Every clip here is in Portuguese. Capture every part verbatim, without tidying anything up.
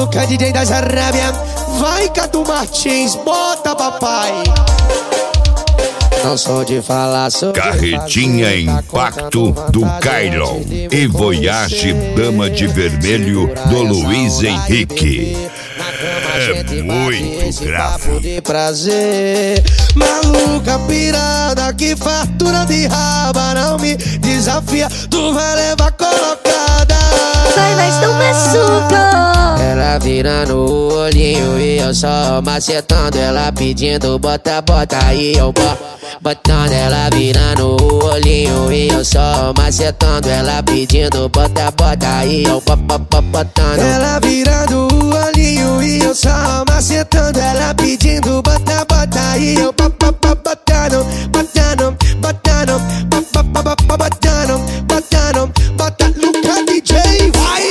Maluca, D J das Arábia. Vai, Cadu Martins, bota papai. Não sou de falar, sou Carretinha de fazer, Impacto tá do Kylon e Voyage Dama de Vermelho do Luiz Henrique. É muito grave. De prazer. Maluca pirada, que fartura de raba. Não me desafia, tu vai levar colocada. Vai, mas não machuca. Ela vira no olhinho e eu só macetando. Ela pedindo bota, bota aí eu boto. Botando, ela vira no olhinho e eu só macetando. Ela pedindo bota, bota aí eu botando. Ela virando o olhinho e eu só macetando. Ela pedindo bota, bota aí eu botando. Botando, botando, botando, botando, bota Luca D J, vai!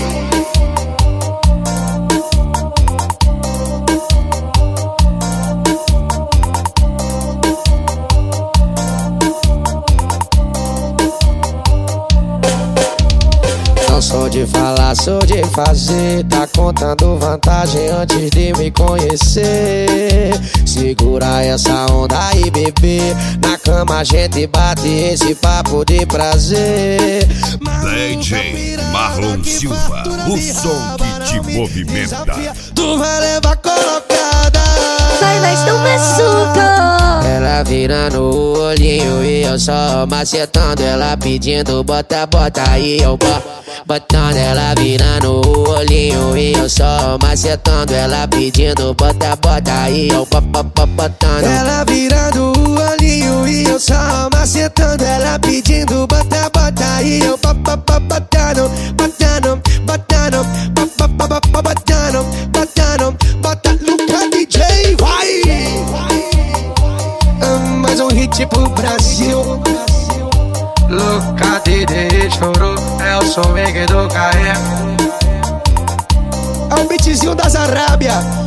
Não sou de falar, sou de fazer. Tá contando vantagem antes de me conhecer. Segura essa onda aí, bebê. Na cama a gente bate esse papo de prazer. D J Marlon Silva, o som que te movimenta. Tu vai levar colocada. Vai, mas não machuca. Ela vira no olhinho e eu só macetando. Ela pedindo bota, bota aí eu boto. Botando, ela vira no olhinho e eu só macetando. Ela pedindo bota, bota aí eu botando. Ela virando o olhinho e eu só macetando. Ela pedindo bota, bota aí eu botando. Botando, botando, botando, botando, bota Luca D J, vai! Mais um hit pro Brasil. Luca D J chorou, é o som do carrego. É o beatzinho das Arábia.